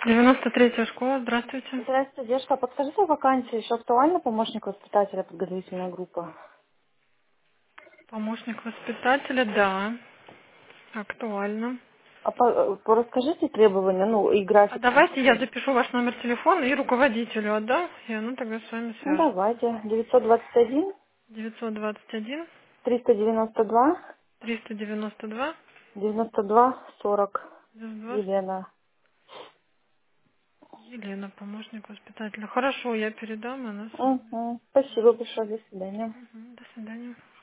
93-я школа, здравствуйте. Здравствуйте, девушка. А подскажите, вакансия еще актуальна помощник воспитателя подготовительная группа? Помощник воспитателя, да, актуально. Расскажите требования, ну и А график. давайте я запишу ваш номер телефона и руководителю отдам, и она тогда с вами Ну свяжется. давайте. 921 921 392 392 92 40. 92. Елена. Елена, помощник воспитателя. Хорошо, я передам, она с вами Спасибо свяжется. большое. До свидания. Мгм, до свидания.